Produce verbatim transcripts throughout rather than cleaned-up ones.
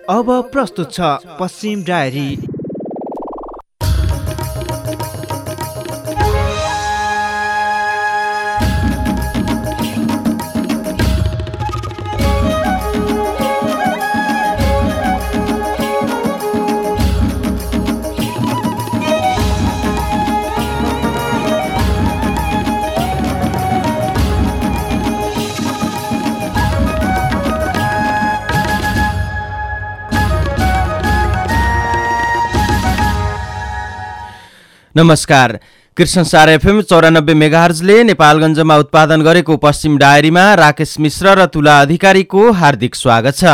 अब प्रस्तुत छ पश्चिम डायरी। नमस्कार। कृष्णसार एफएम चौरानब्बे मेगाहर्जले नेपालगञ्जमा उत्पादन गरेको पश्चिम डायरीमा राकेश मिश्र र तुला अधिकारीको हार्दिक स्वागत छ।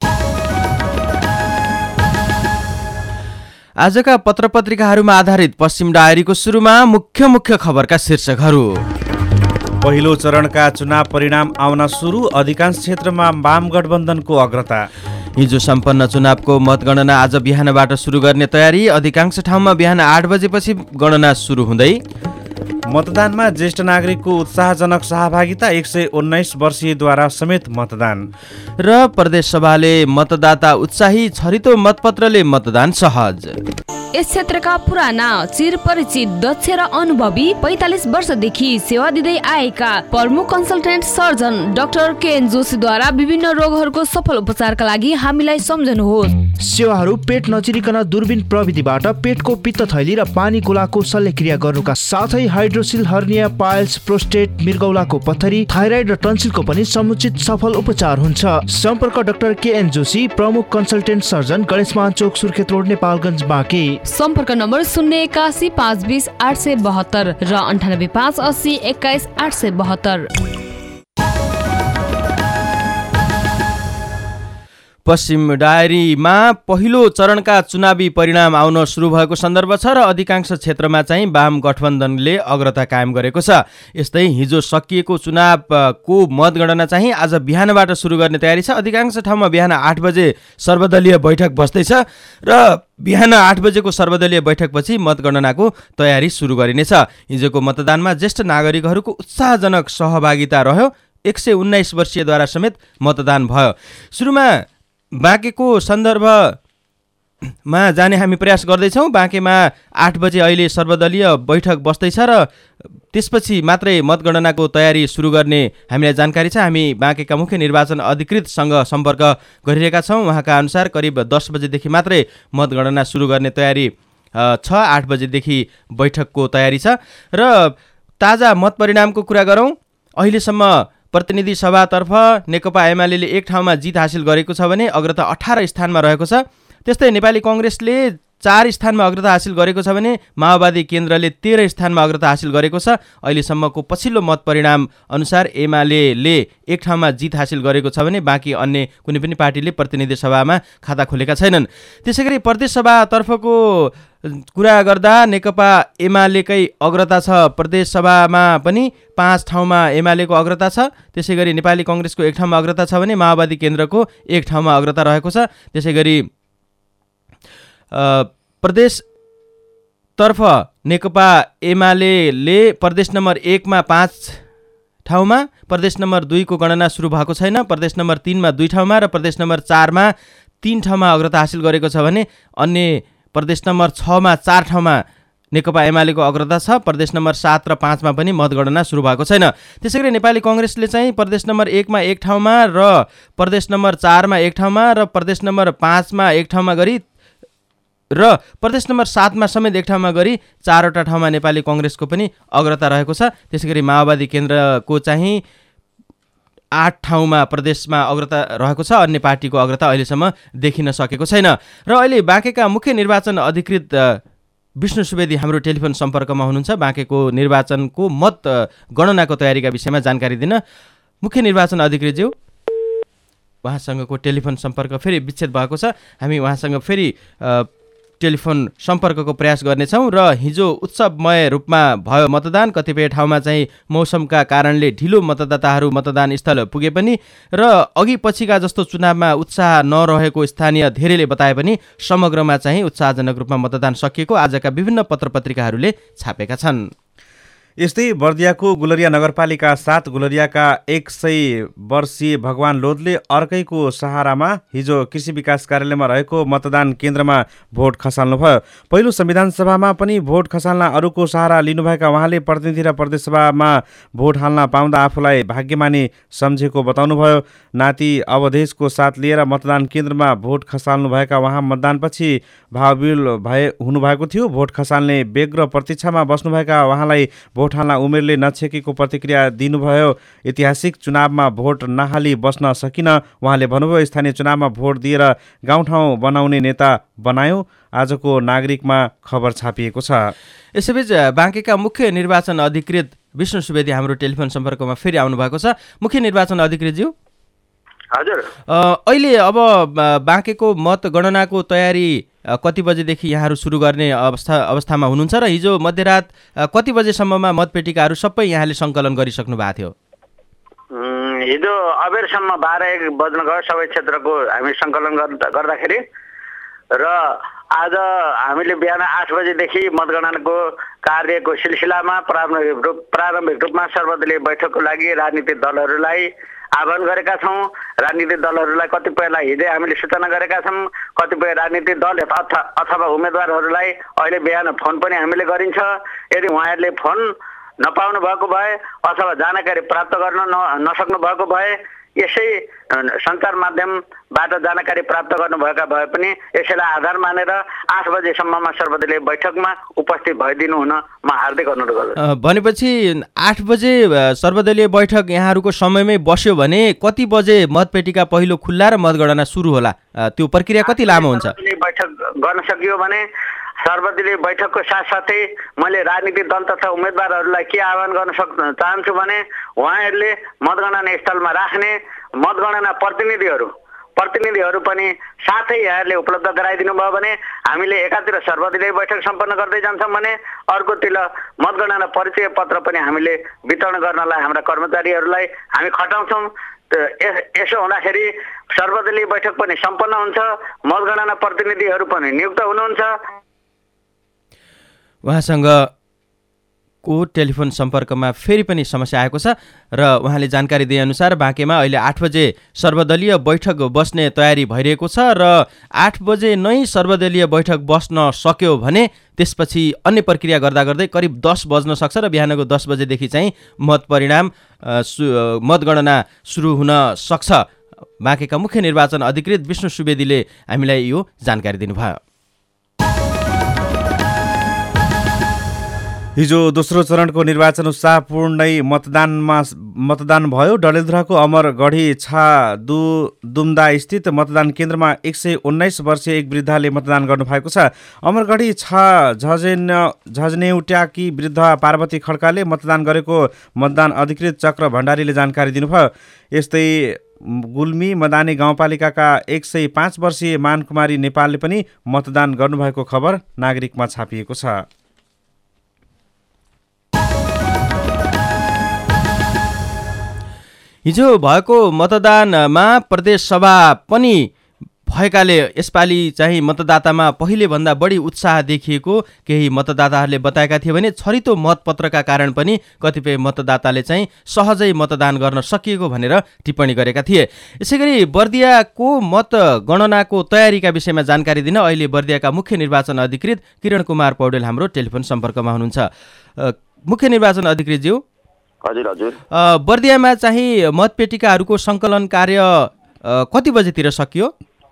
आजका पत्रपत्रिकाहरूमा आधारित पश्चिम डायरीको सुरुमा मुख्य मुख्य खबरका शीर्षकहरू। पहिलो चरणका चुनाव परिणाम आउन सुरु, अधिकांश क्षेत्रमा वाम गठबन्धनको अग्रता। हिजो सम्पन्न चुनावको मतगणना आज बिहानबाट सुरु गर्ने तयारी, अधिकांश ठाउँमा बिहान आठ बजेपछि गणना सुरु हुँदै। मतदानमा ज्येष्ठ नागरिकको उत्साहजनक सहभागिता, एक सय उन्नाइस वर्षीयद्वारा समेत मतदान। र प्रदेश सभाले मतदाता उत्साही, छरितो मतपत्रले मतदान सहज। यस क्षेत्रका पुराना चिरपरिचित दक्ष र अनुभवी पैंतालिस वर्षदेखि सेवा दिँदै आएका प्रमुख कन्सल्टेन्ट सर्जन डाक्टर केएन जोशीद्वारा विभिन्न रोगहरूको सफल उपचारका लागि हामीलाई सम्झनुहोस्। सेवाहरू पेट नचिरिकन दूरबीन प्रविधिबाट पेटको पित्त थैली र पानी कुलाको शल्यक्रिया गर्नुका साथै हाइड्रोसिल, हर्निया, पाइल्स, प्रोस्टेट, मृगौलाको पत्थरी, थाइराइड र टन्सिलको पनि समुचित सफल उपचार हुन्छ। सम्पर्क डाक्टर केएन जोशी, प्रमुख कन्सल्टेन्ट सर्जन, गणेशमान चोक, सुर्खेत रोड, नेपालगञ्ज, बाँके। सम्पर्क नम्बर शून्य एकासी पाँच बिस आठ सय बहत्तर र अन्ठानब्बे पाँच अस्सी एक्काइस आठ सय बहत्तर। पश्चिम डायरीमा पहिलो चरणका चुनावी परिणाम आउन सुरु भएको सन्दर्भ छ र अधिकांश क्षेत्रमा चाहिँ वाम गठबन्धनले अग्रता कायम गरेको छ। यस्तै हिजो सकिएको चुनावको मतगणना चाहिँ आज बिहानबाट सुरु गर्ने तयारी छ। अधिकांश ठाउँमा बिहान आठ बजे सर्वदलीय बैठक बस्दैछ र बिहान आठ बजेको सर्वदलीय बैठकपछि मतगणनाको तयारी सुरु गरिनेछ। हिजोको मतदानमा ज्येष्ठ नागरिकहरूको उत्साहजनक सहभागिता रह्यो, एक सय उन्नाइस वर्षीयद्वारा समेत मतदान भयो। सुरुमा बाँकेको सन्दर्भमा जाने हामी प्रयास गर्दैछौँ। बाँकेमा आठ बजे अहिले सर्वदलीय बैठक बस्दैछ र त्यसपछि मात्रै मतगणनाको तयारी सुरु गर्ने हामीलाई जानकारी छ। हामी बाँकेका मुख्य निर्वाचन अधिकृतसँग सम्पर्क गरिरहेका छौँ। उहाँका अनुसार करिब दस बजेदेखि मात्रै मतगणना सुरु गर्ने तयारी छ। आठ बजेदेखि बैठकको तयारी छ। र ताजा मत परिणामको कुरा गरौँ, अहिलेसम्म प्रतिनिधि सभातर्फ नेकपा एमाले एक ठाउँमा जित हासिल गरेको छ भने अग्रता अठार स्थानमा रहेको छ। त्यस्तै नेपाली कङ्ग्रेसले चार स्थानमा अग्रता हासिल गरेको छ भने माओवादी केन्द्रले तेह्र स्थानमा अग्रता हासिल गरेको छ। अहिलेसम्मको पछिल्लो मत परिणाम अनुसार एमाले एक ठाउँमा जित हासिल गरेको छ भने बाँकी अन्य कुनै पनि पार्टीले प्रतिनिधि सभामा खाता खोलेका छैनन्। त्यसै गरी प्रदेश सभातर्फको कुरा गर्दा नेकपा एमालेकै अग्रता छ। प्रदेश सभामा पनि पाँच ठाउँमा एमालेको अग्रता छ। त्यसै गरी नेपाली कङ्ग्रेसको एक ठाउँमा अग्रता छ भने माओवादी केन्द्रको एक ठाउँमा अग्रता रहेको छ। त्यसै गरी प्रदेशतर्फ नेकपा एमाले प्रदेश नम्बर एकमा पाँच ठाउँमा, प्रदेश नम्बर दुईको गणना सुरु भएको छैन, प्रदेश नम्बर तिनमा दुई ठाउँमा र प्रदेश नम्बर चारमा तीन ठाउँमा अग्रता हासिल गरेको छ भने अन्य प्रदेश नम्बर छमा चार ठाउँमा नेकपा एमालेको अग्रता छ। प्रदेश नम्बर सात र पाँचमा पनि मतगणना सुरु भएको छैन। त्यसै गरी नेपाली कङ्ग्रेसले चाहिँ प्रदेश नम्बर एकमा एक ठाउँमा र प्रदेश नम्बर चारमा एक ठाउँमा र प्रदेश नम्बर पाँचमा एक ठाउँमा गरी र प्रदेश नम्बर सातमा समेत एक ठाउँमा गरी चारवटा ठाउँमा नेपाली कङ्ग्रेसको पनि अग्रता रहेको छ। त्यसै गरी माओवादी केन्द्रको चाहिँ आठ ठाउँमा प्रदेशमा अग्रता रहेको छ। अन्य पार्टीको अग्रता अहिलेसम्म देखिन सकेको छैन। र अहिले बाँकेका मुख्य निर्वाचन अधिकृत विष्णु सुवेदी हाम्रो टेलिफोन सम्पर्कमा हुनुहुन्छ बाँकेको निर्वाचनको मत गणनाको तयारीका विषयमा जानकारी दिन। मुख्य निर्वाचन अधिकृतज्यू, उहाँसँगको टेलिफोन सम्पर्क फेरि विच्छेद भएको छ। हामी उहाँसँग फेरि टेलिफोन सम्पर्कको प्रयास गर्नेछौँ। र हिजो उत्सवमय रूपमा भयो मतदान। कतिपय ठाउँमा चाहिँ मौसमका कारणले ढिलो मतदाताहरू मतदान स्थल पुगे पनि र अघि पछिका जस्तो चुनावमा उत्साह नरहेको स्थानीय धेरैले बताए पनि समग्रमा चाहिँ उत्साहजनक रूपमा मतदान सकिएको आजका विभिन्न पत्रपत्रिकाहरूले छापेका छन्। यस्तै बर्दियाको गुलरिया नगरपालिका सात गुलरियाका एक सय वर्षीय भगवान लोधले अर्कैको सहारामा हिजो कृषि विकास कार्यालयमा रहेको मतदान केन्द्रमा भोट खसाल्नुभयो। पहिलो संविधान सभामा पनि भोट खसाल्न अरूको सहारा लिनुभएका उहाँले प्रतिनिधि र प्रदेशसभामा भोट हाल्न पाउँदा आफूलाई भाग्यमानी सम्झेको बताउनुभयो। नाति अवधेशको साथ लिएर मतदान केन्द्रमा भोट खसाल्नुभएका उहाँ मतदानपछि भावविह्वल भए हुनुभएको थियो। भोट खसाल्ने बेग र प्रतीक्षामा बस्नुभएका उहाँलाई भोट हाल्न उमेरले नछेकेको प्रतिक्रिया दिनुभयो। ऐतिहासिक चुनावमा भोट नहाली बस्न सकिन उहाँले भन्नुभयो। स्थानीय चुनावमा भोट दिएर गाउँठाउँ बनाउने नेता बनायो। आजको नागरिकमा खबर छापिएको छ। यसैबीच बाँकेका मुख्य निर्वाचन अधिकृत विष्णु सुवेदी हाम्रो टेलिफोन सम्पर्कमा फेरि आउनुभएको छ। मुख्य निर्वाचन अधिकृतज्यू, हजुर, अहिले अब बाँकेको मतगणनाको तयारी कति बजेदेखि यहाँहरू सुरु गर्ने अवस्था अवस्थामा हुनुहुन्छ र हिजो मध्यरात कति बजेसम्ममा मतपेटिकाहरू सबै यहाँले सङ्कलन गरिसक्नु भएको थियो? हिजो अबेरसम्म बाह्र एक बज्न गयो सबै क्षेत्रको हामी सङ्कलन गर्दाखेरि र आज हामीले बिहान आठ बजेदेखि मतगणनाको कार्यको सिलसिलामा प्रारम्भिक रूप प्रारम्भिक रूपमा सर्वदलीय बैठकको लागि राजनीतिक दलहरूलाई आह्वान गरेका छौँ। राजनीतिक दलहरूलाई कतिपयलाई हिजै हामीले सूचना गरेका छौँ। कतिपय राजनीतिक दल अथवा उम्मेदवारहरूलाई अहिले बिहान फोन पनि हामीले गरिन्छ। यदि उहाँहरूले फोन नपाउनु भएको भए अथवा जानकारी प्राप्त गर्न नसक्नु भएको भए यसै सञ्चार माध्यमबाट जानकारी प्राप्त गर्नुभएका भए पनि यसैलाई आधार मानेर आठ बजेसम्ममा सर्वदलीय बैठकमा उपस्थित भइदिनु हुन म हार्दिक अनुरोध गर्दछु। भनेपछि आठ बजे सर्वदलीय बैठक यहाँहरूको समयमै बस्यो भने कति बजे मतपेटिका पहिलो खुल्ला र मतगणना सुरु होला? त्यो प्रक्रिया कति लामो हुन्छ? बैठक गर्न सकियो भने सर्वदलीय बैठकको साथसाथै मैले राजनीतिक दल तथा उम्मेदवारहरूलाई के आह्वान गर्न सक् चाहन्छु भने उहाँहरूले मतगणना स्थलमा राख्ने मतगणना प्रतिनिधिहरू प्रतिनिधिहरू पनि साथै यहाँहरूले उपलब्ध गराइदिनु भयो भने हामीले एकातिर सर्वदलीय बैठक सम्पन्न गर्दै जान्छौँ भने अर्कोतिर मतगणना परिचय पत्र पनि हामीले वितरण गर्नलाई हाम्रा कर्मचारीहरूलाई हामी खटाउँछौँ। यसो हुँदाखेरि सर्वदलीय बैठक पनि सम्पन्न हुन्छ, मतगणना प्रतिनिधिहरू पनि नियुक्त हुनुहुन्छ। उहाँसँग को टेलिफोन सम्पर्कमा फेरि पनि समस्या आएको छ र उहाँले जानकारी दिएअनुसार बाँकेमा अहिले आठ बजे सर्वदलीय बैठक बस्ने तयारी भइरहेको छ र आठ बजे नै सर्वदलीय बैठक बस्न सक्यो भने त्यसपछि अन्य प्रक्रिया गर्दा गर्दै करिब दस बज्न सक्छ र बिहानको दस बजेदेखि चाहिँ मत परिणाम मतगणना सुरु हुन सक्छ। बाँकेका मुख्य निर्वाचन अधिकृत विष्णु सुवेदीले हामीलाई यो जानकारी दिनुभयो। हिजो दोस्रो चरणको निर्वाचन उत्साहपूर्णै मतदानमा मतदान भयो। डडेलधुराको अमरगढी छा दु दुम्दा स्थित मतदान केन्द्रमा एक सय उन्नाइस वर्षीय एक वृद्धाले मतदान गर्नुभएको छ। अमरगढी छा झजेन झजनेउट्याकी वृद्ध पार्वती खड्काले मतदान गरेको मतदान अधिकृत चक्र भण्डारीले जानकारी दिनुभयो। यस्तै गुल्मी मदानी गाउँपालिकाका एक सय पाँच वर्षीय मानकुमारी नेपालले पनि मतदान गर्नुभएको खबर नागरिकमा छापिएको छ। हिजो भएको मतदानमा प्रदेशसभा पनि भएकाले यसपालि चाहिँ मतदातामा पहिलेभन्दा बढी उत्साह देखिएको केही मतदाताहरूले बताएका थिए भने छरितो मतपत्रका कारण पनि कतिपय मतदाताले चाहिँ सहजै मतदान गर्न सकिएको भनेर टिप्पणी गरेका थिए। यसैगरी बर्दियाको मतगणनाको तयारीका विषयमा जानकारी दिन अहिले बर्दियाका मुख्य निर्वाचन अधिकृत किरण कुमार पौडेल हाम्रो टेलिफोन सम्पर्कमा हुनुहुन्छ। मुख्य निर्वाचन अधिकृतज्यू, हजुर हजुर, बर्दियामा चाहिँ मतपेटिकाहरूको सङ्कलन कार्य कति बजेतिर सकियो?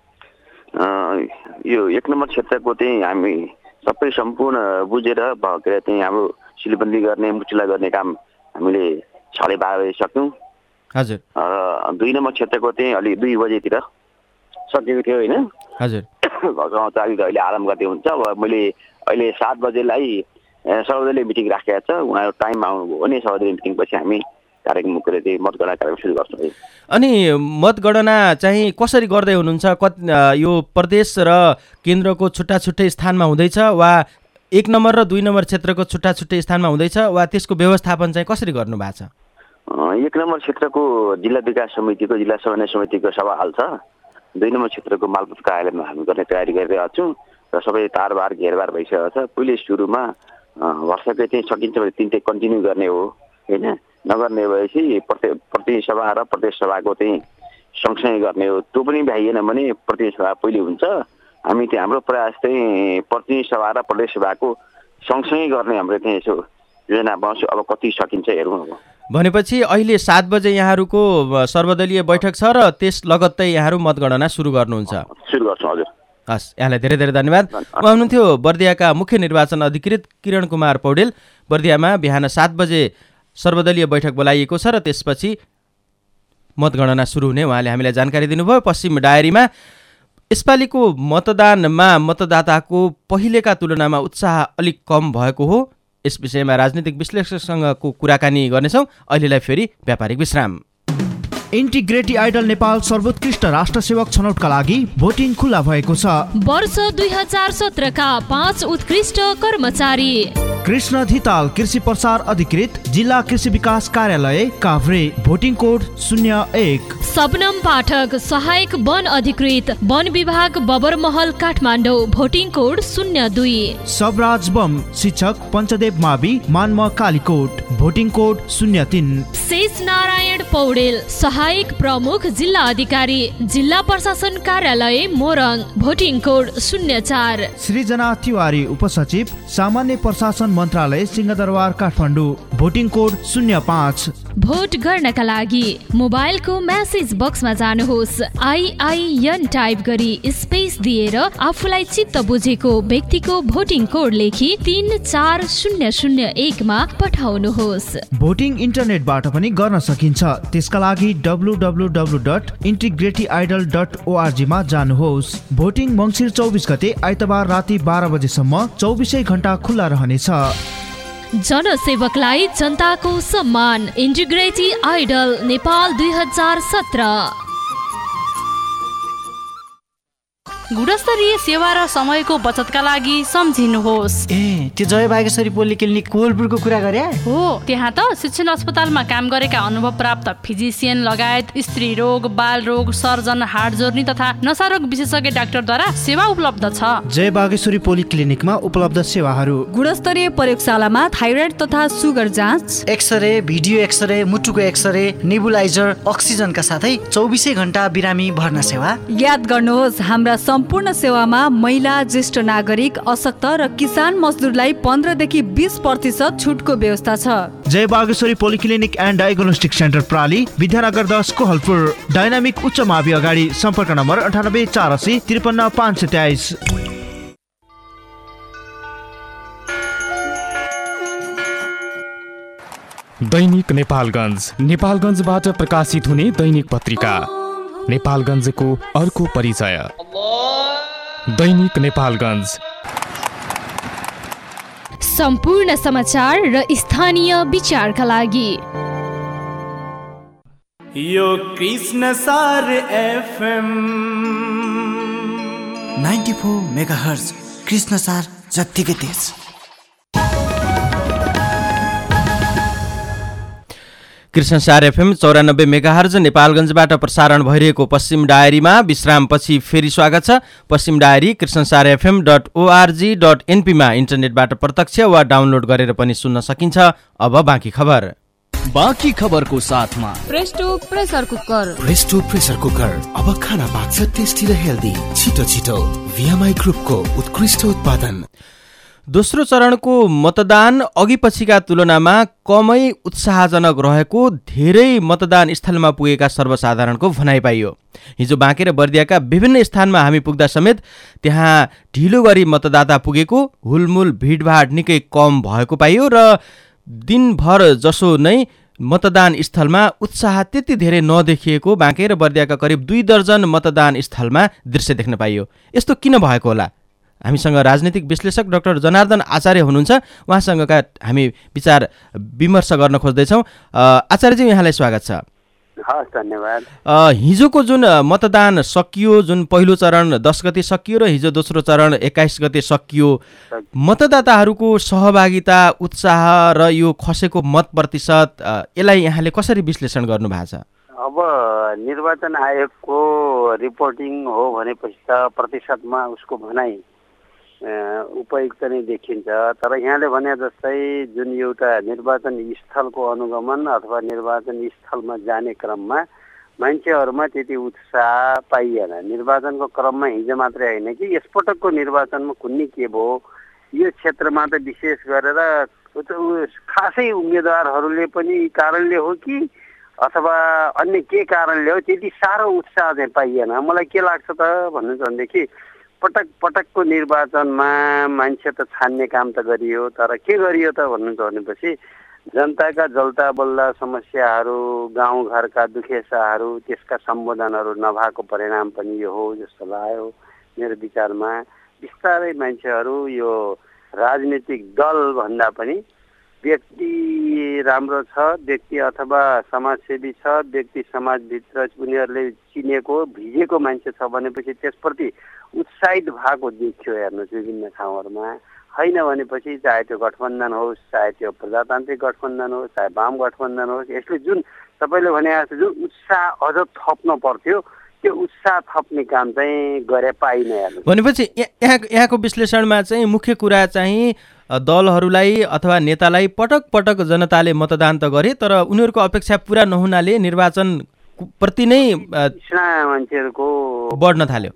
यो एक नम्बर क्षेत्रको चाहिँ हामी सबै सम्पूर्ण बुझेर के चाहिँ हाम्रो सिलबन्दी गर्ने मुचुला गर्ने काम हामीले साढे बाह्र बजे सक्यौँ। हजुर। र दुई नम्बर क्षेत्रको चाहिँ अलि दुई बजेतिर सकेको थियो होइन? हजुर। कर्मचारीहरू अहिले आराम गर्दै हुन्छ। अब मैले अहिले सात बजेलाई सर्वदलीय मिटिङ राखेको छ। उहाँहरू टाइममा आउनुभयो भने सर्वदलीय मिटिङपछि हामी कार्यक्रम चाहिँ मतगणना कार्यक्रम सुरु गर्छौँ। अनि मतगणना चाहिँ कसरी गर्दै हुनुहुन्छ? कति यो प्रदेश र केन्द्रको छुट्टा छुट्टै स्थानमा हुँदैछ वा एक नम्बर र दुई नम्बर क्षेत्रको छुट्टा छुट्टै स्थानमा हुँदैछ वा त्यसको व्यवस्थापन चाहिँ कसरी गर्नु भएको छ? एक नम्बर क्षेत्रको जिल्ला विकास समितिको जिल्ला समन्वय समितिको सभा हाल छ। दुई नम्बर क्षेत्रको मालपोत कार्यालयमा हामी गर्ने तयारी गरिरहेका छौँ र सबै तारबार घेरबार भइसकेको छ। पहिले सुरुमा वर्षकै चाहिँ सकिन्छ भने तिन चाहिँ कन्टिन्यू गर्ने हो होइन, नगर्ने भएपछि प्रत्येक प्रतिनिधि सभा र प्रदेश सभाको चाहिँ सँगसँगै गर्ने हो। त्यो पनि भ्याइएन भने प्रतिनिधि सभा पहिले हुन्छ। हामी चाहिँ हाम्रो प्रयास चाहिँ प्रतिनिधि सभा र प्रदेश सभाको सँगसँगै गर्ने हाम्रो चाहिँ यसो योजना बनाउँछु। अब कति सकिन्छ हेरौँ। अब भनेपछि अहिले सात बजे यहाँहरूको सर्वदलीय बैठक छ र त्यस लगत्तै यहाँहरू मतगणना सुरु गर्नुहुन्छ? सुरु गर्छौँ हजुर। हस्, यहाँलाई धेरै धेरै धन्यवाद। उहाँ हुनुहुन्थ्यो बर्दियाका मुख्य निर्वाचन अधिकृत किरण कुमार पौडेल। बर्दियामा बिहान सात बजे सर्वदलीय बैठक बोलाइएको छ र त्यसपछि मतगणना सुरु हुने उहाँले हामीलाई जानकारी दिनुभयो। पश्चिम डायरीमा यसपालिको मतदानमा मतदाताको पहिलेका तुलनामा उत्साह अलिक कम भएको हो। यस विषयमा राजनीतिक विश्लेषकसँगको कुराकानी गर्नेछौँ। अहिलेलाई फेरि व्यापारिक विश्राम। इन्टिग्रेटी आइडल नेपाल सर्वोत्कृष्ट राष्ट्र सेवक छनौटका लागि भोटिङ खुला भएको छ। वर्ष दुई हजार सत्रका पाँच उत्कृष्ट कर्मचारी: कृष्ण धिताल, कृषि प्रसार अधिकृत, जिल्ला कृषि विकास कार्यालय काभ्रे, भोटिङ कोड शून्य एक। सबनम पाठक, सहायक वन अधिकृत, वन विभाग बबरमहल काठमाडौँ, भोटिङ कोड शून्य दुई। सबराज बम, शिक्षक, पञ्चदेव मावि, मान्म कालीकोट, भोटिङ कोड शून्य तीन। शेष नारायण पौडेल, सहायक प्रमुख जिल्ला अधिकारी, जिल्ला प्रशासन कार्यालय मोरङ, भोटिङ कोड शून्य चार। सृजना तिवारी, उपसचिव, सामान्य प्रशासन मन्त्रालय, सिंहदरबार काठमाडौँ, भोटिङ कोड शून्य पाँच। भोट गर्नका लागि मोबाइलको मेसेज बक्समा जानुहोस्, आइआइएन टाइप गरी स्पेस दिएर आफूलाई चित्त बुझेको व्यक्तिको भोटिङ कोड लेखी तीन चार शून्य शून्य एकमा पठाउनुहोस्। भोटिङ इन्टरनेटबाट पनि गर्न सकिन्छ। त्यसका लागि W W W dot integrity idol dot org मा जानुहोस्। भोटिङ मङ्सिर चौबिस गते आइतबार राति बाह्र बजेसम्म चौबिसै घण्टा खुल्ला रहनेछ। जनसेवकलाई जनताको सम्मान, इन्टिग्रेटी आइडल नेपाल दुई हजार सत्र। गुणस्तरीय सेवा र समयको बचतका लागि सम्झिनुहोस्। ए त्यो जय बागेश्वरी पोलिक्लिनिक कोलपुरको कुरा गरे हो। त्यहाँ त शिक्षण अस्पतालमा काम गरेका अनुभव प्राप्त फिजिसियन लगायत स्त्री रोग, बाल रोग, सर्जन, हाड जोर्नी तथा नसारोग विशेषज्ञ डाक्टरद्वारा सेवा उपलब्ध छ। जय बागेश्वरी पोलिक्लिनिकमा उपलब्ध सेवाहरू: गुणस्तरीय प्रयोगशालामा थाइरोइड तथा सुगर जाँच, एक्सरे, भिडियो एक्सरे, मुटुको एक्सरे, नेबुलाइजर, अक्सिजनका साथै चौबिसै घण्टा बिरामी भर्ना सेवा। याद गर्नुहोस्, हाम्रा सम्पूर्ण सेवामा महिला, ज्येष्ठ नागरिक, अशक्त र किसान मजदुरलाई पन्ध्रदेखि बिस प्रतिशत छुटको व्यवस्था छ। Jay Bageshwari polyclinic and diagnostic centre प्राली, विद्यानगर दस कोहलपुर। डाइनामिक उच्च मावि अगाडि। सम्पर्क नम्बर अन्ठानब्बे चार असी त्रिपन्न पाँच सय तेइस। दैनिक नेपालगञ्ज, नेपालगञ्जबाट प्रकाशित हुने दैनिक पत्रिका। नेपालगञ्जको अर्को परिचय। दैनिक नेपालगञ्ज, सम्पूर्ण समाचार र स्थानीय विचारका लागि। यो कृष्ण सार FM ninety four megahertz, Krishna सार जत्तिकै तेज। कृष्णसार एफएम चौरानब्बे मेगाहर्ज नेपालगञ्जबाट प्रसारण भइरहेको पश्चिम डायरीमा विश्रामपछि फेरि स्वागत छ। पश्चिम diary Krishnasar FM dot ORG dot एनपीमा इन्टरनेटबाट प्रत्यक्ष वा डाउनलोड गरेर पनि सुन्न सकिन्छ। अब बाँकी खबर। बाँकी खबरको साथमा Presto pressure cooker. Presto pressure cooker अब खाना पाक्छ टेस्टी र हेल्दी। छिटो छिटो भिएमआई ग्रुपको उत्कृष्ट उत्पादन। दोस्रो चरणको मतदान अघि पछिका तुलनामा कमै उत्साहजनक रहेको धेरै मतदान स्थलमा पुगेका सर्वसाधारणको भनाइ पाइयो। हिजो बाँके र बर्दियाका विभिन्न स्थानमा हामी पुग्दा समेत त्यहाँ ढिलो गरी मतदाता पुगेको, हुलमुल भिडभाड निकै कम भएको पाइयो र दिनभर जसो नै मतदान स्थलमा उत्साह त्यति धेरै नदेखिएको बाँके र बर्दियाका करिब दुई दर्जन मतदान स्थलमा दृश्य देख्न पाइयो। यस्तो किन भएको होला? हामीसँग राजनीतिक विश्लेषक डाक्टर जनार्दन आचार्य हुनुहुन्छ। उहाँसँगका हामी विचार विमर्श गर्न खोज्दैछौँ। आचार्यजी, यहाँलाई स्वागत छ। हस्, धन्यवाद। हिजोको जुन मतदान सकियो, जुन पहिलो चरण दस गते सकियो र हिजो दोस्रो चरण एक्काइस गते सकियो, मतदाताहरूको सहभागिता, उत्साह र यो खसेको मत प्रतिशत, यसलाई यहाँले कसरी विश्लेषण गर्नु भएको छ? अब निर्वाचन आयोगको रिपोर्टिङ हो भनेपछि त प्रतिशतमा उसको भनाइ उपयुक्त नै देखिन्छ। तर यहाँले भने जस्तै जुन एउटा निर्वाचन स्थलको अनुगमन अथवा निर्वाचन स्थलमा जाने क्रममा मान्छेहरूमा त्यति उत्साह पाइएन। निर्वाचनको क्रममा हिजो मात्रै होइन कि यसपटकको निर्वाचनमा कुन्नी के भयो, यो क्षेत्रमा त विशेष गरेर खासै उम्मेदवारहरूले पनि कारणले हो कि अथवा अन्य के कारणले हो त्यति साह्रो उत्साह चाहिँ पाइएन। मलाई के लाग्छ त भन्नुहुन्छ भनेदेखि पटक पटकको निर्वाचनमा मान्छे त छान्ने काम त गरियो, तर के गरियो त भन्नुहुन्छ भनेपछि जनताका जल्ता बल्दा समस्याहरू, गाउँघरका दुखेसाहरू, त्यसका सम्बोधनहरू नभएको परिणाम पनि यो हो जस्तो लाग्यो मेरो विचारमा। बिस्तारै मान्छेहरू यो राजनीतिक दल भन्दा पनि व्यक्ति राम्रो छ, व्यक्ति अथवा समाजसेवी छ, व्यक्ति समाजभित्र उनीहरूले चिनेको भिजेको मान्छे छ भनेपछि त्यसप्रति उत्साहित भएको देखियो हेर्नुहोस् विभिन्न ठाउँहरूमा। होइन भनेपछि चाहे त्यो गठबन्धन होस्, चाहे त्यो प्रजातान्त्रिक गठबन्धन होस्, चाहे वाम गठबन्धन होस्, यसले जुन तपाईँले भने जस्तो जुन उत्साह अझ थप्न पर्थ्यो त्यो उत्साह थप्ने काम चाहिँ गरे पाइन हेर्नु। भनेपछि यहाँ यहाँको विश्लेषणमा चाहिँ मुख्य कुरा चाहिँ दलहरूलाई अथवा नेतालाई पटक पटक जनताले मतदान त गरे तर उनीहरूको अपेक्षा पुरा नहुनाले निर्वाचन प्रति नै मान्छेहरूको बढ्न थाल्यो।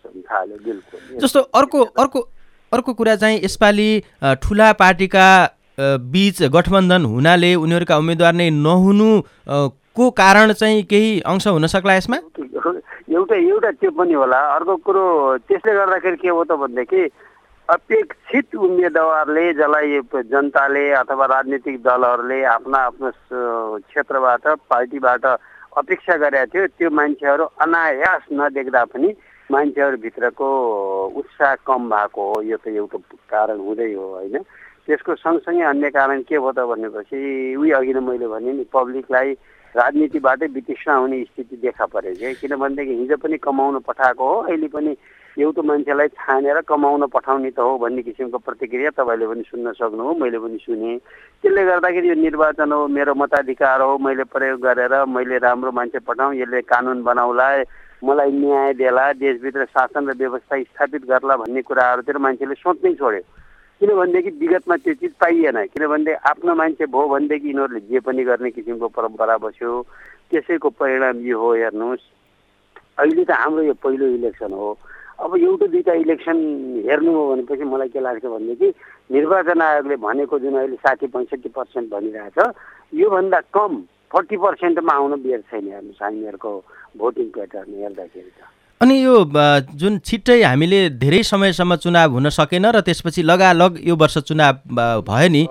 जस्तो अर्को अर्को अर्को कुरा चाहिँ यसपालि ठुला पार्टीका बीच गठबन्धन हुनाले उनीहरूका उम्मेदवार नै नहुनु को कारण चाहिँ केही अंश हुन सक्ला यसमा? एउटा एउटा त्यो पनि होला। अर्को कुरो त्यसले गर्दाखेरि के हो त भनेदेखि अपेक्षित उम्मेदवारले जसलाई जनताले अथवा राजनीतिक दलहरूले आफ्ना आफ्नो क्षेत्रबाट पार्टीबाट अपेक्षा गरेका थियो त्यो मान्छेहरू अनायास नदेख्दा पनि मान्छेहरूभित्रको उत्साह कम भएको हो। यो त एउटा कारण हुँदै हो होइन। त्यसको सँगसँगै अन्य कारण के हो त भनेपछि उही अघि नै मैले भने नि पब्लिकलाई राजनीतिबाटै वितृष्णा हुने स्थिति देखा परेको छ। किनभनेदेखि हिजो पनि कमाउन पठाएको हो, अहिले पनि एउटा मान्छेलाई छानेर कमाउन पठाउने त हो भन्ने किसिमको प्रतिक्रिया तपाईँले पनि सुन्न सक्नुभयो, मैले पनि सुने। त्यसले गर्दाखेरि यो निर्वाचन हो, मेरो मताधिकार हो, मैले प्रयोग गरेर मैले राम्रो मान्छे पठाउँ, यसले कानुन बनाउला, मलाई न्याय देला, देशभित्र शासन र व्यवस्था स्थापित गर्ला भन्ने कुराहरूतिर मान्छेले सोच्नै छोड्यो। किनभनेदेखि विगतमा त्यो चिज पाइएन। किनभनेदेखि आफ्नो मान्छे भयो भनेदेखि यिनीहरूले जे पनि गर्ने किसिमको परम्परा बस्यो। त्यसैको परिणाम यो हो हेर्नुहोस्। अहिले त हाम्रो यो पहिलो इलेक्सन हो। अब एउटा दुईवटा इलेक्सन हेर्नु हो भनेपछि मलाई के लाग्छ भनेदेखि निर्वाचन आयोगले भनेको जुन अहिले साठी पैँसठी पर्सेन्ट भनिरहेछ योभन्दा कम फोर्टी पर्सेन्टमा आउन बेर छैन हेर्नुहोस् हामीहरूको भोटिङ प्याटर्न हेर्दाखेरि त। अनि यो जुन छिट्टै हामीले धेरै समयसम्म चुनाव हुन सकेन र त्यसपछि लगालग यो वर्ष चुनाव भयो नि,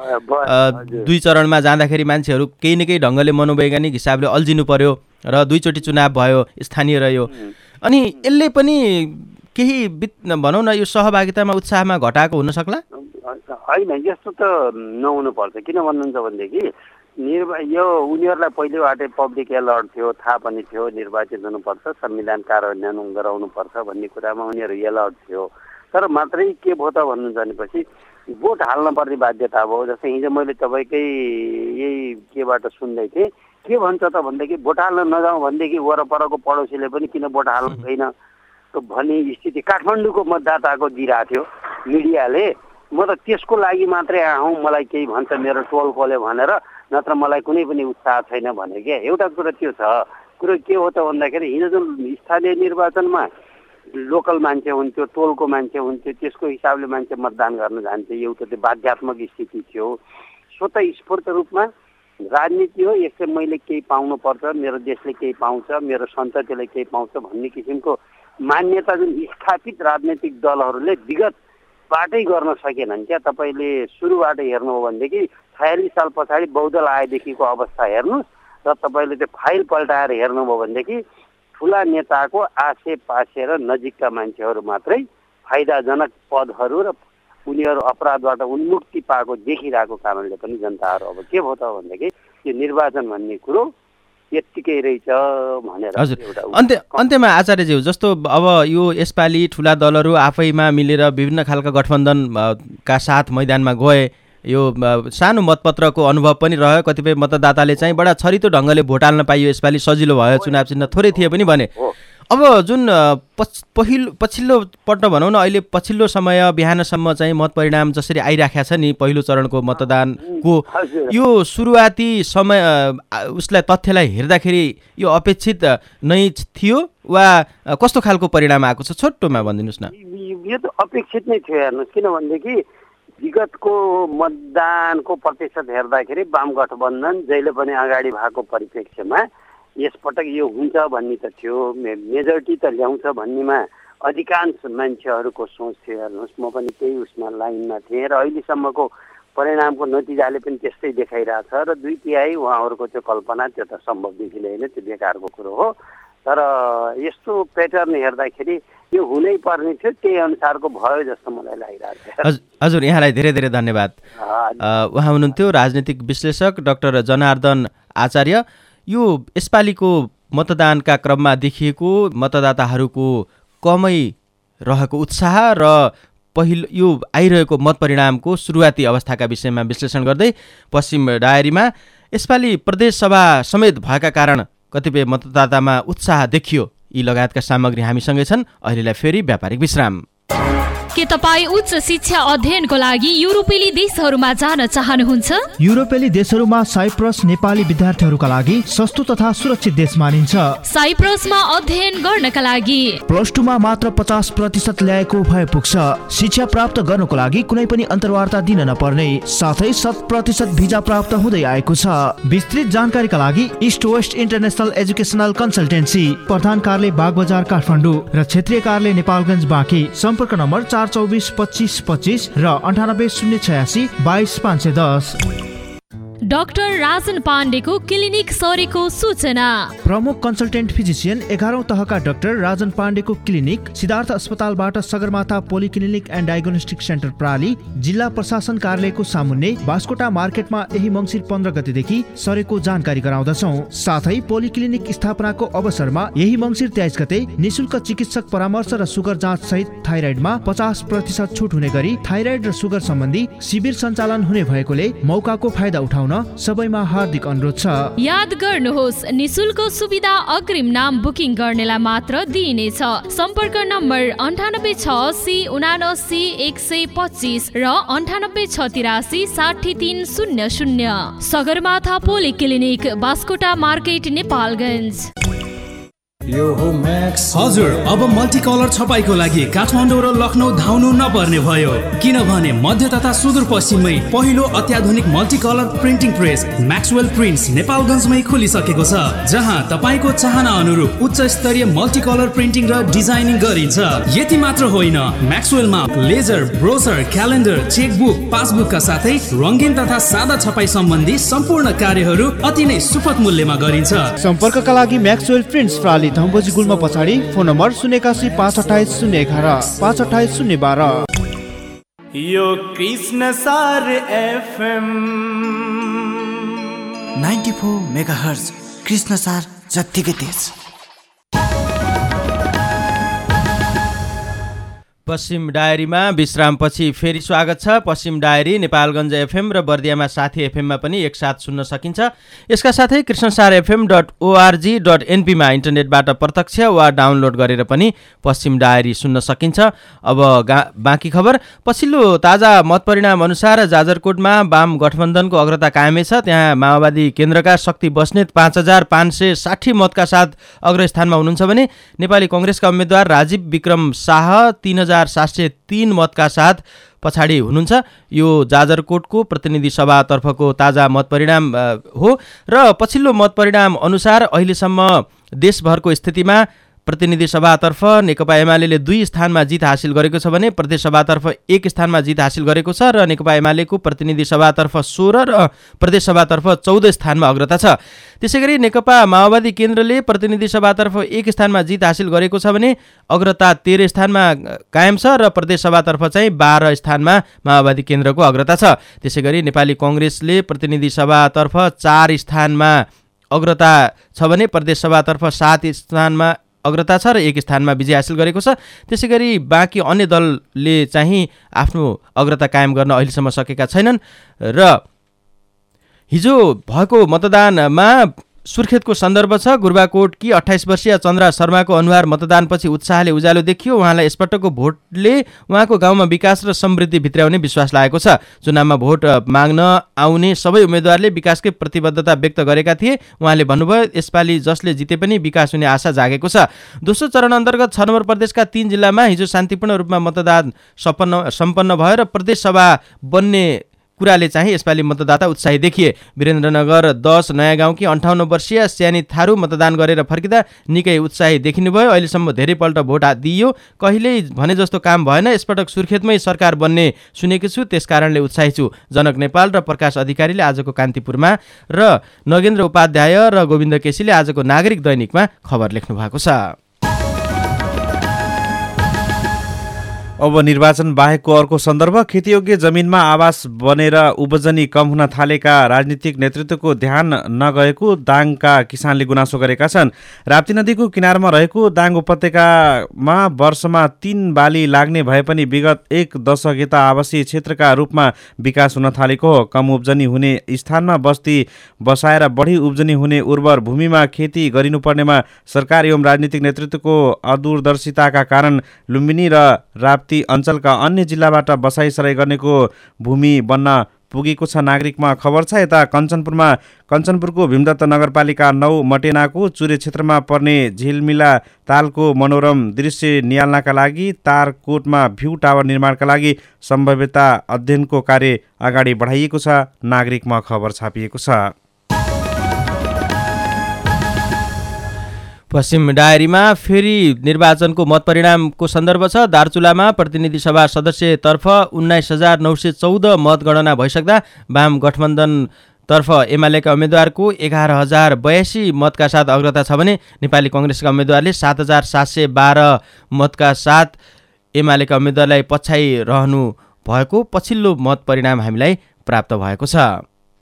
दुई चरणमा जाँदाखेरि मान्छेहरू केही न केही ढङ्गले मनोवैज्ञानिक हिसाबले अल्झिनु पर्यो र दुईचोटि चुनाव भयो, स्थानीय रह्यो। अनि यसले पनि केही भनौँ न यो सहभागितामा उत्साहमा घटाएको हुन सक्ला? होइन, यस्तो त नहुनु पर्छ। किन भन्नुहुन्छ भनेदेखि निर्वा यो उनीहरूलाई पहिलेबाटै पब्लिक एलर्ट थियो, थाहा पनि थियो निर्वाचित हुनुपर्छ, संविधान कार्यान्वयन गराउनुपर्छ भन्ने कुरामा उनीहरू एलर्ट थियो। तर मात्रै के भयो त भन्नुहुन्छ भनेपछि भोट हाल्न पर्ने बाध्यता भयो। जस्तै हिजो मैले तपाईँकै यही केबाट सुन्दै थिएँ, के भन्छ त भनेदेखि भोट हाल्न नजाउँ भनेदेखि वरपरको पडोसीले पनि किन भोट हाल्नु छैन भन्ने स्थिति काठमाडौँको मतदाताको दिइरहेको थियो मिडियाले। म त त्यसको लागि मात्रै आउँ, मलाई केही भन्छ मेरो टोलकोले भनेर, नत्र मलाई कुनै पनि उत्साह छैन भने क्या। एउटा कुरो त्यो छ। कुरो के हो त भन्दाखेरि हिजो जुन स्थानीय निर्वाचनमा लोकल मान्छे हुन्थ्यो, टोलको मान्छे हुन्थ्यो, त्यसको हिसाबले मान्छे मतदान गर्न जान्थ्यो। एउटा त्यो बाध्यात्मक स्थिति थियो। स्वतः स्फूर्त रूपमा राजनीति हो, यसले मैले केही पाउनुपर्छ, मेरो देशले केही पाउँछ, मेरो सन्ततिले केही पाउँछ भन्ने किसिमको मान्यता जुन स्थापित राजनैतिक दलहरूले विगतबाटै गर्न सकेनन् क्या। तपाईँले सुरुबाट हेर्नु हो भनेदेखि छयालिस साल पछाडि बहुदल आएदेखिको अवस्था हेर्नुहोस् र तपाईँले त्यो फाइल पल्टाएर हेर्नुभयो भनेदेखि ठुला नेताको आसे पासे र नजिकका मान्छेहरू मात्रै फाइदाजनक पदहरू र उनीहरू अपराधबाट उन्मुक्ति पाएको देखिरहेको कारणले पनि जनताहरू अब के भयो त भनेदेखि यो निर्वाचन भन्ने कुरो यत्तिकै रहेछ भनेर। हजुर, अन्त्य अन्त्यमा आचार्यज्यू जस्तो अब यो यसपालि ठुला दलहरू आफैमा मिलेर विभिन्न खालका गठबन्धनका साथ मैदानमा गए, यो सानो मतपत्रको अनुभव पनि रह्यो। कतिपय मतदाताले चाहिँ बडा छरितो ढङ्गले भोट हाल्न पाइयो, यसपालि सजिलो भयो, चुनाव चिन्ह थोरै थिए पनि भने। अब जुन पहिलो पछिल्लो पल्ट भनौँ न, अहिले पछिल्लो समय बिहानसम्म चाहिँ मत परिणाम जसरी आइराखेको छ नि पहिलो चरणको मतदानको, यो सुरुवाती समय उसलाई तथ्यलाई हेर्दाखेरि यो अपेक्षित नै थियो वा कस्तो खालको परिणाम आएको छ? छोटोमा भनिदिनुहोस् न। यो त अपेक्षित नै थियो हेर्नुहोस्, किनभनेदेखि विगतको मतदानको प्रतिशत हेर्दाखेरि वाम गठबन्धन जहिले पनि अगाडि भएको परिप्रेक्ष्यमा यसपटक यो हुन्छ भन्ने त थियो, मेजोरिटी त ल्याउँछ भन्नेमा अधिकांश मान्छेहरूको सोच थियो हेर्नुहोस्। म पनि त्यही उसमा लाइनमा थिएँ र अहिलेसम्मको परिणामको नतिजाले पनि त्यस्तै देखाइरहेछ र दुई तिहाई उहाँहरूको त्यो कल्पना त्यो त सम्भव देखिँदैन, त्यो बेकारको कुरो हो। तर यस्तो प्याटर्न हेर्दाखेरि यो हुनै पर्ने थियो, त्यही अनुसारको भयो जस्तो मलाई लागिरहेको छ। हजुर, यहाँलाई धेरै धेरै धन्यवाद। उहाँ हुनुहुन्थ्यो राजनीतिक विश्लेषक डाक्टर जनार्दन आचार्य। यो यसपालिको मतदानका क्रममा देखिएको मतदाताहरूको कमै रहेको उत्साह र पहिलो यो आइरहेको मत परिणामको सुरुवाती अवस्थाका विषयमा विश्लेषण गर्दै पश्चिम डायरीमा यसपालि प्रदेशसभा समेत भएका कारण कतिपय मतदातामा उत्साह देखियो, यी लगायतका सामग्री हामीसँगै छन्। अहिलेलाई फेरि व्यापारिक विश्राम। के तपाईँ उच्च शिक्षा अध्ययनको लागि युरोपेली देशहरूमा जान चाहनुहुन्छ? युरोपेली देशहरूमा साइप्रस नेपाली विद्यार्थीहरूका लागि सस्तो तथा सुरक्षित देश मानिन्छ। साइप्रसमा अध्ययन गर्नका लागि प्लस टूमा मात्र पचास प्रतिशत ल्याएको भए पुग्छ। शिक्षा प्राप्त गर्नको लागि कुनै पनि अन्तर्वार्ता दिन नपर्ने, साथै शत प्रतिशत भिजा प्राप्त हुँदै आएको छ। विस्तृत जानकारीका लागि east west international educational consultancy, प्रधान कार्यालय बागबजार काठमाडौँ र क्षेत्रीय कार्यालय नेपालगञ्ज बाँकी। सम्पर्क नम्बर चार चौबिस पच्चिस पच्चिस र अन्ठानब्बे शून्य छयासी बाइस पाँच सय दस। डाक्टर राजन पाण्डेको क्लिनिक सरेको सूचना। प्रमुख कन्सल्टेन्ट फिजिसियन एघारौं तहका डाक्टर राजन पाण्डेको क्लिनिक सिद्धार्थ अस्पतालबाट Sagarmatha polyclinic and diagnostic centre प्राली जिल्ला प्रशासन कार्यालयको सामुन्ने बास्कोटा मार्केटमा यही मङ्सिर पन्ध्र गतेदेखि सरेको जानकारी गराउँदछौँ। साथै पोलिक्लिनिक स्थापनाको अवसरमा यही मङ्सिर तेइस गते निशुल्क चिकित्सक परामर्श र सुगर जाँच सहित थाइराइडमा पचास प्रतिशत छुट हुने गरी थाइराइड र सुगर सम्बन्धी शिविर सञ्चालन हुने भएकोले मौकाको फाइदा उठाउन सबैमा हार्दिक अनुरोध छ। याद गर्नुहोस्, निशुल्क सुविधा अग्रिम नाम बुकिङ गर्नेलाई मात्र दिइनेछ। सम्पर्क नम्बर अन्ठानब्बे छ असी उनासी एक सय पच्चिस र अन्ठानब्बे छ तिरासी साठी तीन शून्य शून्य। Sagarmatha polyclinic, Baskota market, Nepalgunj. यो हो म्याक्स। हजुर, अब मल्टी कलर छपाईको लागि काठमाडौँ र लखनऊ धाउनु नपर्ने भयो, किनभने मध्य तथा सुदूरपश्चिममै पहिलो अत्याधुनिक multi colour printing press Maxwell prints नेपालगञ्जमै खुलिसकेको छ, जहाँ तपाईँको चाहना अनुरूप उच्च स्तरीय मल्टी कलर प्रिन्टिङ र डिजाइनिङ गरिन्छ। यति मात्र होइन, म्याक्सवेलमा लेजर, ब्रोसर, क्यालेन्डर, चेकबुक, पासबुकका साथै रङ्गीन तथा सादा छपाई सम्बन्धी सम्पूर्ण कार्यहरू अति नै सुपथ मूल्यमा गरिन्छ। सम्पर्कका लागि म्याक्सवेल प्रिन्ट्स प्राली धम्बोजी गुल्म पछाडि, फोन नम्बर शून्य एकासी पाँच अठाइस शून्य एघार पाँच अठाइस शून्य बाह्र। यो कृष्ण सार FM ninety four megahertz, Krishna सार जत्तिकै तेज। पश्चिम डायरीमा विश्रामपछि फेरि स्वागत छ। पश्चिम डायरी नेपालगञ्ज एफएम र बर्दियामा साथी एफएममा पनि एकसाथ सुन्न सकिन्छ। यसका साथै Krishnasar FM dot ORG dot एनपीमा इन्टरनेटबाट प्रत्यक्ष वा डाउनलोड गरेर पनि पश्चिम डायरी सुन्न सकिन्छ। अब बाँकी खबर। पछिल्लो ताजा मत परिणाम अनुसार जाजरकोटमा वाम गठबन्धनको अग्रता कायमै छ। त्यहाँ माओवादी केन्द्रका शक्ति बस्नेत पाँच हजार पाँच सय साठी मतका साथ अग्रस्थानमा हुनुहुन्छ भने नेपाली कङ्ग्रेसका उम्मेद्वार राजीव विक्रम शाह तीन हजार सात सय तीन मतका साथ पछाडि हुनुहुन्छ। यो जाजरकोटको प्रतिनिधि सभातर्फको ताजा मत परिणाम हो र पछिल्लो मत परिणाम अनुसार अहिलेसम्म देशभरको स्थितिमा प्रतिनिधि सभातर्फ नेकपा एमाले दुई स्थानमा जित हासिल गरेको छ भने प्रदेश सभातर्फ एक स्थानमा जित हासिल गरेको छ र नेकपा एमालेको प्रतिनिधि सभातर्फ सोह्र र प्रदेश सभातर्फ चौध स्थानमा अग्रता छ। त्यसैगरी नेकपा माओवादी केन्द्रले प्रतिनिधि सभातर्फ एक स्थानमा जित हासिल गरेको छ भने अग्रता तेह्र स्थानमा कायम छ र प्रदेश सभातर्फ चाहिँ बाह्र स्थानमा माओवादी केन्द्रको अग्रता छ। त्यसैगरी नेपाली कङ्ग्रेसले प्रतिनिधि सभातर्फ चार स्थानमा अग्रता छ भने प्रदेश सभातर्फ सात स्थानमा अग्रता छ र एक स्थानमा विजय हासिल गरेको छ। त्यसै गरी बाँकी अन्य दलले चाहिँ आफ्नो अग्रता कायम गर्न अहिलेसम्म सकेका छैनन् र हिजो भएको मतदानमा सुर्खेतको सन्दर्भ छ। गुरुबाकोटकी अठाइस वर्षीय चन्द्रा शर्माको अनुहार मतदानपछि उत्साहले उज्यालो देखियो। उहाँलाई यसपटकको भोटले उहाँको गाउँमा विकास र समृद्धि भित्र्याउने विश्वास लागेको छ। चुनावमा भोट माग्न आउने सबै उम्मेदवारले विकासकै प्रतिबद्धता व्यक्त गरेका थिए। उहाँले भन्नुभयो यसपालि जसले जिते पनि विकास हुने आशा जागेको छ। दोस्रो चरण अन्तर्गत छ नम्बर प्रदेशका तीन जिल्लामा हिजो शान्तिपूर्ण रूपमा मतदान सम्पन्न सम्पन्न भयो र प्रदेशसभा बन्ने कुराले चाहिँ यसपालि मतदाता उत्साही देखिए। वीरेन्द्रनगर दस नयाँ गाउँकी अन्ठाउन्न वर्षीय स्यानी थारू मतदान गरेर फर्किँदा निकै उत्साही देखिनुभयो। अहिलेसम्म धेरैपल्ट भोट दिइयो, कहिल्यै भने जस्तो काम भएन। यसपटक सुर्खेतमै सरकार बन्ने सुनेको छु, त्यसकारणले उत्साही छु। जनक नेपाल र प्रकाश अधिकारीले आजको कान्तिपुरमा र नगेन्द्र उपाध्याय र गोविन्द केसीले आजको नागरिक दैनिकमा खबर लेख्नु भएको छ। अब निर्वाचन बाहेकको अर्को सन्दर्भ, खेतीयोग्य जमिनमा आवास बनेर उब्जनी कम हुन थालेका राजनीतिक नेतृत्वको ध्यान नगएको दाङका किसानले गुनासो गरेका छन्। राप्ती नदीको किनारमा रहेको दाङ उपत्यकामा वर्षमा तीन बाली लाग्ने भए पनि विगत एक दशक यता आवासीय क्षेत्रका रूपमा विकास हुन थालेको हो। कम उब्जनी हुने स्थानमा बस्ती बसाएर बढी उब्जनी हुने उर्वर भूमिमा खेती गरिनुपर्नेमा सरकार एवं राजनीतिक नेतृत्वको अदूरदर्शिताका कारण लुम्बिनी र राप्ती अञ्चलका अन्य जिल्लाबाट बसाइसराई गर्नेको भूमि बन्न पुगेको छ। नागरिकमा खबर छ। यता कञ्चनपुरमा कञ्चनपुरको भीमदत्त नगरपालिका नौ मटेनाको चुरे क्षेत्रमा पर्ने झिलमिला तालको मनोरम दृश्य निहाल्नका लागि तारकोटमा भ्यू टावर निर्माणका लागि सम्भाव्यता अध्ययनको कार्य अगाडि बढाइएको छ। नागरिकमा खबर छापिएको छ। पश्चिम डायरीमा फेरि निर्वाचनको मत परिणामको सन्दर्भ छ। दार्चुलामा प्रतिनिधि सभा सदस्यतर्फ उन्नाइस हजार नौ सय चौध मतगणना भइसक्दा वाम गठबन्धनतर्फ एमालेका उम्मेद्वारको एघार हजार बयासी मतका साथ अग्रता छ भने नेपाली कङ्ग्रेसका उम्मेद्वारले सात हजार सात सय बाह्र मतका साथ एमालेका उम्मेद्वारलाई पछ्याइरहनु भएको पछिल्लो मत परिणाम हामीलाई प्राप्त भएको छ।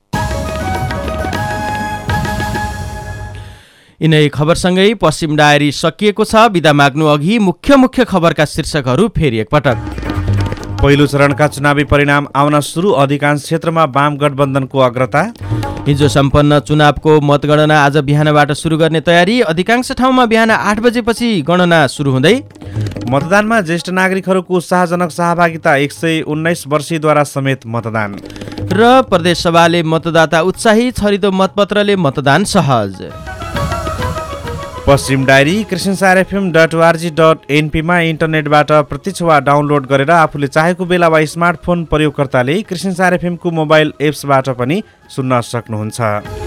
यिनै खबरसँगै पश्चिम डायरी सकिएको छ। बिदा माग्नु अघि मुख्य मुख्य खबरका शीर्षकहरू फेरि एकपटक। पहिलो चरणका चुनावी परिणाम आउन सुरु, अधिकांश क्षेत्रमा वाम गठबन्धनको अग्रता। हिजो सम्पन्न चुनावको मतगणना आज बिहानबाट सुरु गर्ने तयारी, अधिकांश ठाउँमा बिहान आठ बजेपछि गणना सुरु हुँदै। मतदानमा ज्येष्ठ नागरिकहरूको उत्साहजनक सहभागिता, एक सय उन्नाइस वर्षीयद्वारा समेत मतदान। र प्रदेशसभाले मतदाता उत्साही, छरितो मतपत्रले मतदान सहज। पश्चिम diary Krishnasar FM dot ORG dot एनपीमा इन्टरनेटबाट प्रत्यक्ष वा डाउनलोड गरेर आफूले चाहेको बेला वा स्मार्टफोन प्रयोगकर्ताले कृष्णसार एफएमको मोबाइल एप्सबाट पनि सुन्न सक्नुहुन्छ।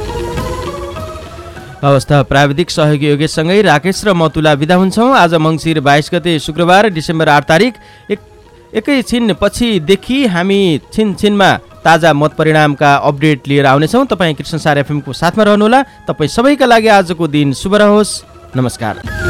अवस्था प्राविधिक सहयोगी योगेशसँगै राकेश र मतुला बिदा हुन्छौँ। आज मङ्सिर बाइस गते शुक्रबार डिसेम्बर आठ तारिक एक एकैछिन पछिदेखि हामी छिनछिनमा ताजा मत परिणामका अपडेट लिएर आउनेछौँ। तपाईँ कृष्णसार एफएमको साथमा रहनुहोला। तपाईँ सबैका लागि आजको दिन शुभ रहोस्। नमस्कार।